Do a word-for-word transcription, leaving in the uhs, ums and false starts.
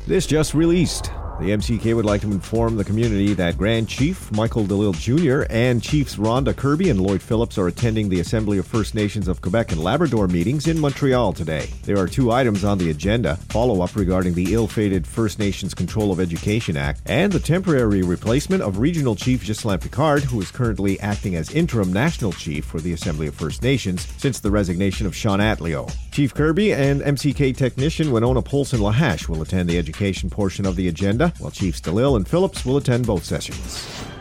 This just released. The M C K would like to inform the community that Grand Chief Michael DeLille Junior and Chiefs Rhonda Kirby and Lloyd Phillips are attending the Assembly of First Nations of Quebec and Labrador meetings in Montreal today. There are two items on the agenda: follow-up regarding the ill-fated First Nations Control of Education Act and the temporary replacement of Regional Chief Ghislain Picard, who is currently acting as interim National Chief for the Assembly of First Nations since the resignation of Sean Atleo. Chief Kirby and M C K technician Winona Polson-Lahash will attend the education portion of the agenda, while Chiefs DeLille and Phillips will attend both sessions.